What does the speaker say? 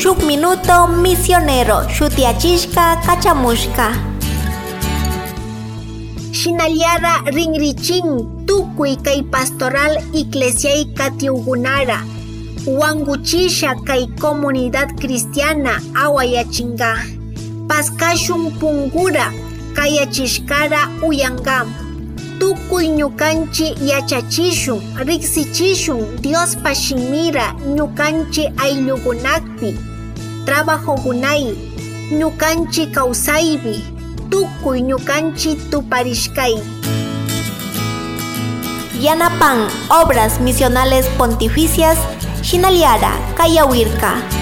Shuk minuto misionero shutiachishka kachamushka. Shinallara rinrichin tukuy kay pastoral iglesiay katiugunara. Wanguchisha kay comunidad cristiana awayachinga. Paskashun pungura kayachishkara uyanga. Tukuy ñukanchi yachachishun, riksichishun Dios pashimira ñukanchi ayllugunakpi. Trabajogunay, ñukanchi kausaybi, tukuy ñukanchi tuparishkay. Yanapan Obras Misionales Pontificias Shinaliara Kayawirka.